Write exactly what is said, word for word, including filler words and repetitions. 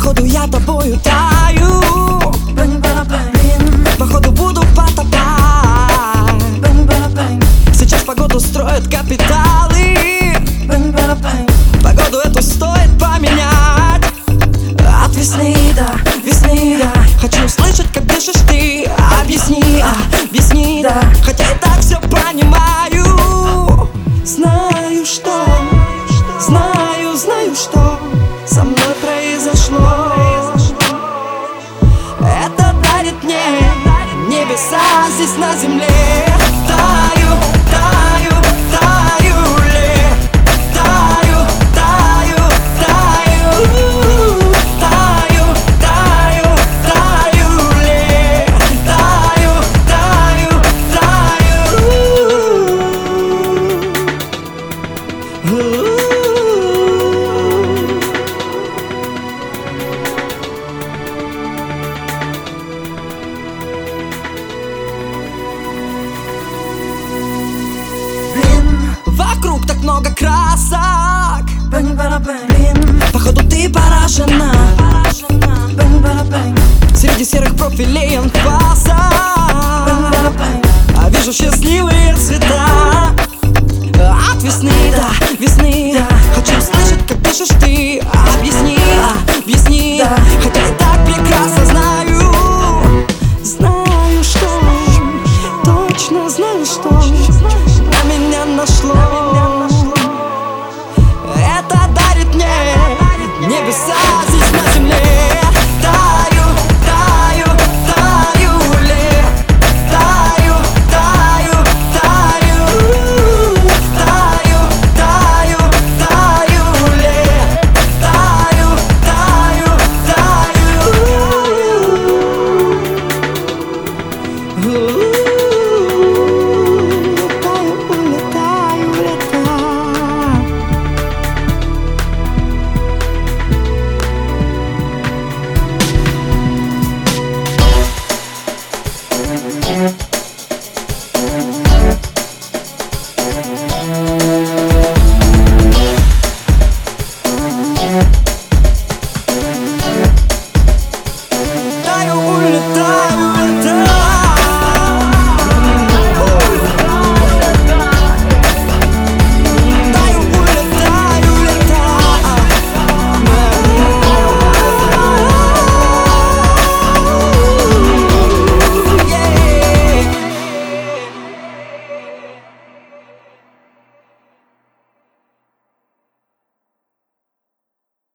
Походу я тобою таю, походу буду потопать. Сейчас погоду строят капиталы, погоду эту стоит поменять. От весны до весны, да, хочу услышать, как дышишь ты. Объясни, объясни, да, хотя и так все понимаю. Знаю, что, знаю, знаю, что со мной произошло. Это дарит мне небеса здесь на земле. Таю, таю, таю ли, таю, таю, таю, таю, таю, таю ли, таю, таю, таю. Вокруг так много красок, походу ты поражена. Среди серых профилей анфаса а вижу счастливые цвета. От весны до весны, да, хочу услышать, как дышишь ты. Объясни, объясни, да, хотя и так прекрасно знаю.